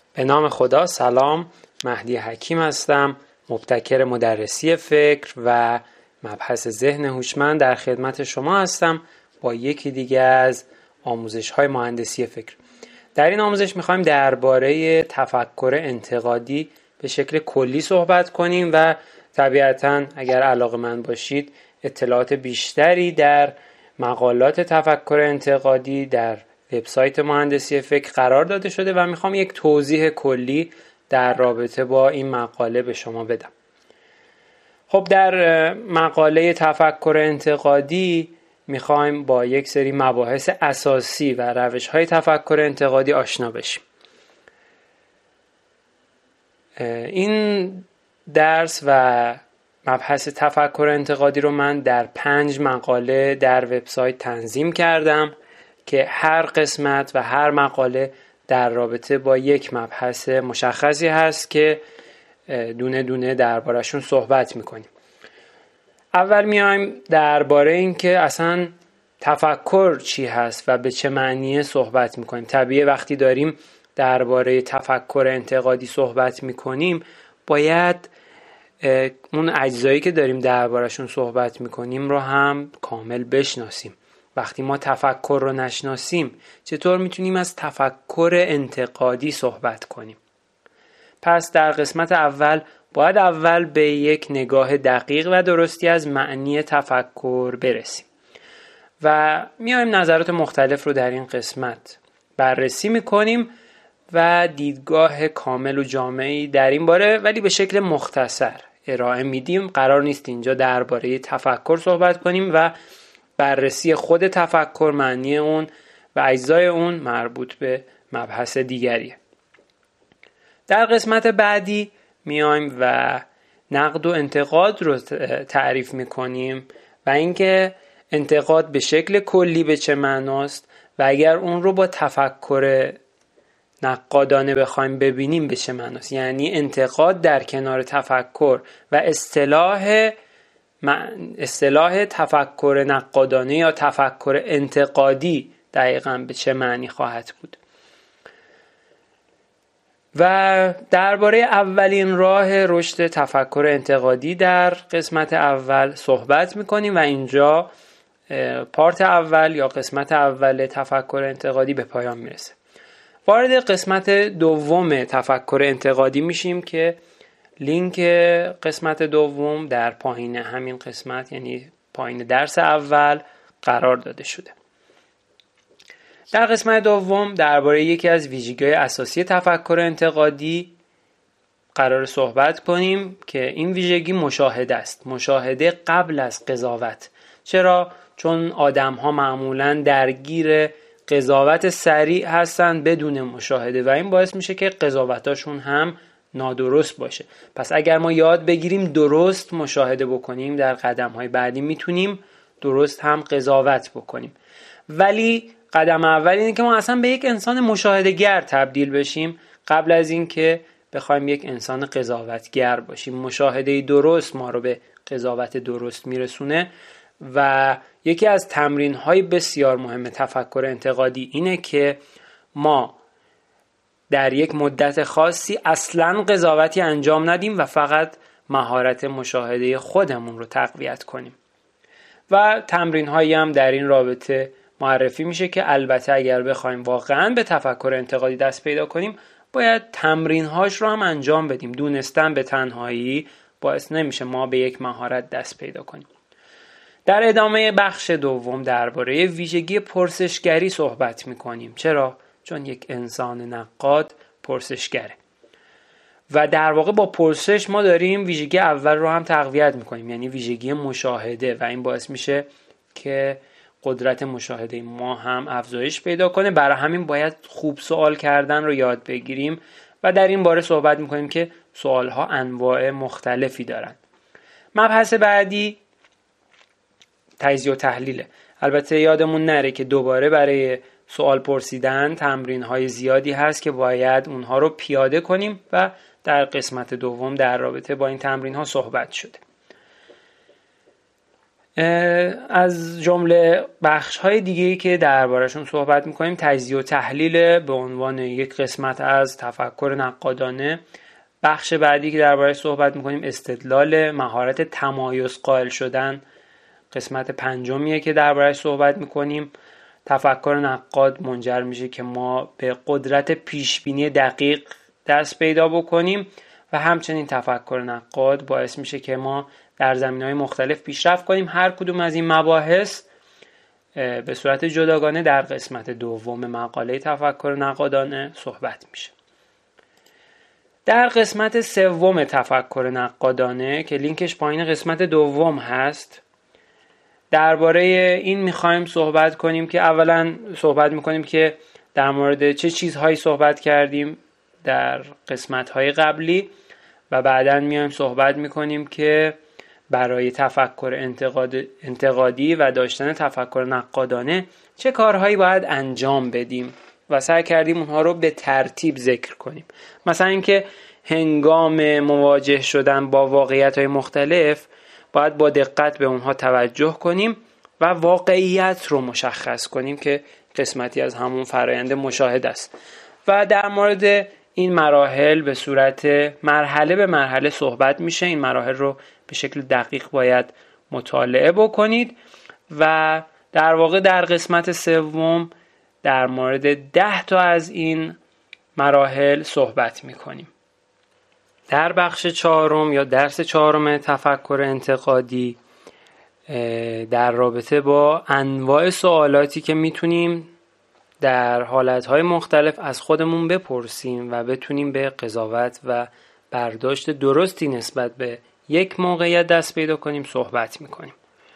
به نام خدا. سلام، مهدی حکیم هستم، مبتکر مدرسی فکر و مبحث ذهن هوشمند در خدمت شما هستم با یکی دیگه از آموزش‌های مهندسی فکر. در این آموزش می‌خوایم درباره تفکر انتقادی به شکل کلی صحبت کنیم و طبیعتاً اگر علاقه‌مند باشید اطلاعات بیشتری در مقالات تفکر انتقادی در وبسایت مهندسی فکر قرار داده شده و میخوام یک توضیح کلی در رابطه با این مقاله به شما بدم. خب در مقاله تفکر انتقادی میخوایم با یک سری مباحث اساسی و روش‌های تفکر انتقادی آشنا بشیم. این درس و مبحث تفکر انتقادی رو من در 5 مقاله در وبسایت تنظیم کردم که هر قسمت و هر مقاله در رابطه با یک مبحث مشخصی هست که دونه دونه دربارشون صحبت میکنیم. اول میایم درباره این که اصلا تفکر چی هست و به چه معنیه صحبت میکنیم. طبیعیه وقتی داریم درباره تفکر انتقادی صحبت میکنیم باید اون اجزایی که داریم دربارشون صحبت میکنیم رو هم کامل بشناسیم. وقتی ما تفکر رو نشناسیم چطور میتونیم از تفکر انتقادی صحبت کنیم؟ پس در قسمت اول باید اول به یک نگاه دقیق و درستی از معنی تفکر برسیم و میایم نظرات مختلف رو در این قسمت بررسی میکنیم و دیدگاه کامل و جامعی در این باره ولی به شکل مختصر ارائه میدیم. قرار نیست اینجا درباره تفکر صحبت کنیم و بررسی خود تفکر، معنی اون و اجزای اون مربوط به مبحث دیگریه. در قسمت بعدی میایم و نقد و انتقاد رو تعریف میکنیم و اینکه انتقاد به شکل کلی به چه معناست و اگر اون رو با تفکر نقادانه بخوایم ببینیم به چه معناست. یعنی انتقاد در کنار تفکر و اصطلاح تفکر نقادانه یا تفکر انتقادی دقیقاً به چه معنی خواهد بود. و درباره اولین راه رشد تفکر انتقادی در قسمت اول صحبت میکنیم و اینجا پارت اول یا قسمت اول تفکر انتقادی به پایان میرسه. وارد قسمت دوم تفکر انتقادی میشیم که لینک قسمت دوم در پایین همین قسمت یعنی پایین درس اول قرار داده شده. در قسمت دوم درباره یکی از ویژگی‌های اساسی تفکر انتقادی قرار صحبت کنیم که این ویژگی مشاهده است. مشاهده قبل از قضاوت. چرا؟ چون آدم‌ها معمولاً درگیر قضاوت سریع هستن بدون مشاهده و این باعث میشه که قضاوتاشون هم نادرست باشه. پس اگر ما یاد بگیریم درست مشاهده بکنیم در قدم‌های بعدی میتونیم درست هم قضاوت بکنیم. ولی قدم اول اینه که ما اصلا به یک انسان مشاهده‌گر تبدیل بشیم قبل از این که بخوایم یک انسان قضاوتگر باشیم. مشاهده درست ما رو به قضاوت درست میرسونه و یکی از تمرین‌های بسیار مهم تفکر انتقادی اینه که ما در یک مدت خاصی اصلاً قضاوتی انجام ندیم و فقط مهارت مشاهده خودمون رو تقویت کنیم. و تمرین‌هایی هم در این رابطه معرفی میشه که البته اگر بخوایم واقعاً به تفکر انتقادی دست پیدا کنیم باید تمرین‌هاش رو هم انجام بدیم. دونستن به تنهایی باعث نمیشه ما به یک مهارت دست پیدا کنیم. در ادامه بخش دوم درباره ویژگی پرسشگری صحبت میکنیم. چرا؟ چون یک انسان نقاد پرسشگره و در واقع با پرسش ما داریم ویژگی اول رو هم تقویت میکنیم یعنی ویژگی مشاهده و این باعث میشه که قدرت مشاهده ما هم افزایش پیدا کنه. برای همین باید خوب سوال کردن رو یاد بگیریم و در این باره صحبت میکنیم که سوالها انواع مختلفی دارن. مبحث بعدی تجزیه و تحلیله. البته یادمون نره که دوباره برای سوال پرسیدن تمرین‌های زیادی هست که باید اونها رو پیاده کنیم و در قسمت دوم در رابطه با این تمرین‌ها صحبت شده. از جمله بخش‌های دیگه‌ای که درباره‌شون صحبت می‌کنیم تجزیه و تحلیل به عنوان یک قسمت از تفکر نقادانه. بخش بعدی که درباره‌اش صحبت می‌کنیم استدلال، مهارت تمایز قائل شدن. قسمت پنجمیه که درباره‌اش صحبت می‌کنیم. تفکر نقاد منجر میشه که ما به قدرت پیشبینی دقیق دست پیدا بکنیم و همچنین تفکر نقاد باعث میشه که ما در زمینه‌های مختلف پیشرفت کنیم. هر کدوم از این مباحث به صورت جداگانه در قسمت دوم مقاله تفکر نقادانه صحبت میشه. در قسمت سوم تفکر نقادانه که لینکش پایین قسمت دوم هست، درباره این میخوایم صحبت کنیم که اولا صحبت میکنیم که در مورد چه چیزهایی صحبت کردیم در قسمت‌های قبلی و بعداً میایم صحبت میکنیم که برای تفکر انتقادی و داشتن تفکر نقادانه چه کارهایی باید انجام بدیم و سعی کردیم اونها رو به ترتیب ذکر کنیم. مثلا اینکه هنگام مواجه شدن با واقعیت‌های مختلف باید با دقت به اونها توجه کنیم و واقعیت رو مشخص کنیم که قسمتی از همون فرایند مشاهده است و در مورد این مراحل به صورت مرحله به مرحله صحبت میشه. این مراحل رو به شکل دقیق باید مطالعه بکنید و در واقع در قسمت سوم در مورد 10 تا از این مراحل صحبت میکنیم. در بخش چهارم یا درس چهارم تفکر انتقادی در رابطه با انواع سوالاتی که میتونیم در حالتهای مختلف از خودمون بپرسیم و بتونیم به قضاوت و برداشت درستی نسبت به یک موقعیت دست پیدا کنیم صحبت میکنیم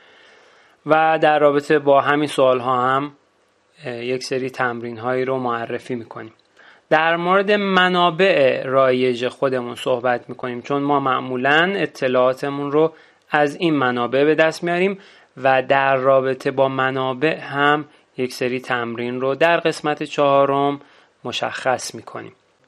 و در رابطه با همین سوالها هم یک سری تمرین هایی رو معرفی میکنیم. در مورد منابع رایج خودمون صحبت میکنیم چون ما معمولاً اطلاعاتمون رو از این منابع به دست میاریم و در رابطه با منابع هم یک سری تمرین رو در قسمت چهارم مشخص میکنیم.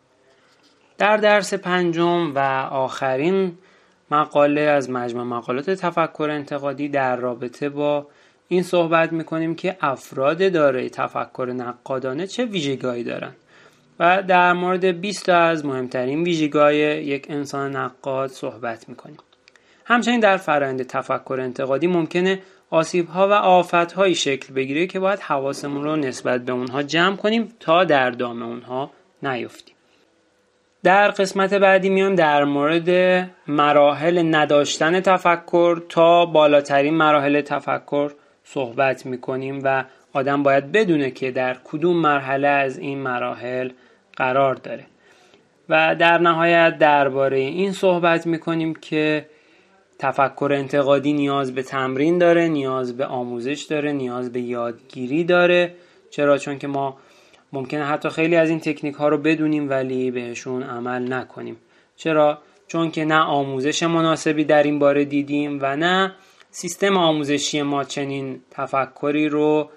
در درس پنجم و آخرین مقاله از مجموع مقالات تفکر انتقادی در رابطه با این صحبت میکنیم که افراد دارای تفکر نقادانه چه ویژگی‌هایی دارن و در مورد 20 تا از مهمترین ویژگی‌های یک انسان نقاد صحبت میکنیم. همچنین در فرآیند تفکر انتقادی ممکنه آسیب‌ها و آفت‌هایی شکل بگیره که باید حواسمون رو نسبت به اونها جمع کنیم تا در دام اونها نیفتیم. در قسمت بعدی میایم در مورد مراحل نداشتن تفکر تا بالاترین مراحل تفکر صحبت میکنیم و آدم باید بدونه که در کدوم مرحله از این مراحل قرار داره و در نهایت درباره این صحبت میکنیم که تفکر انتقادی نیاز به تمرین داره، نیاز به آموزش داره، نیاز به یادگیری داره. چرا؟ چون که ما ممکنه حتی خیلی از این تکنیک ها رو بدونیم ولی بهشون عمل نکنیم. چرا؟ چون که نه آموزش مناسبی در این باره دیدیم و نه سیستم آموزشی ما چنین تفکری رو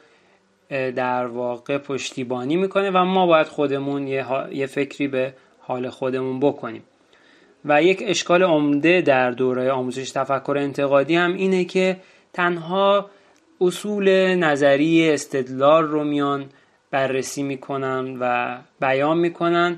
در واقع پشتیبانی میکنه و ما باید خودمون یه فکری به حال خودمون بکنیم. و یک اشکال عمده در دوره آموزش تفکر انتقادی هم اینه که تنها اصول نظری استدلال رو میان بررسی میکنن و بیان میکنن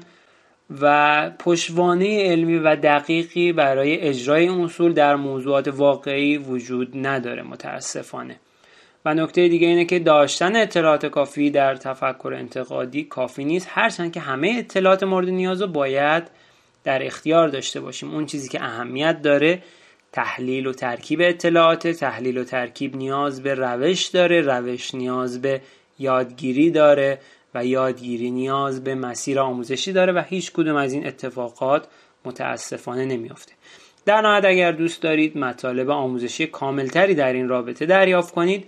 و پشتوانه علمی و دقیقی برای اجرای این اصول در موضوعات واقعی وجود نداره متاسفانه. و نکته دیگه اینه که داشتن اطلاعات کافی در تفکر انتقادی کافی نیست، هرچند که همه اطلاعات مورد نیاز رو باید در اختیار داشته باشیم. اون چیزی که اهمیت داره تحلیل و ترکیب اطلاعات، تحلیل و ترکیب نیاز به روش داره، روش نیاز به یادگیری داره و یادگیری نیاز به مسیر آموزشی داره و هیچ کدوم از این اتفاقات متاسفانه نمیافته. در نهایت اگر دوست دارید مطالب آموزشی کاملتری در این رابطه دریافت کنید،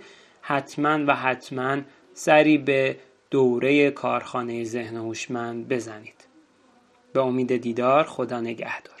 حتما سری به دوره کارخانه ذهن هوشمند بزنید. به امید دیدار، خدا نگهدار.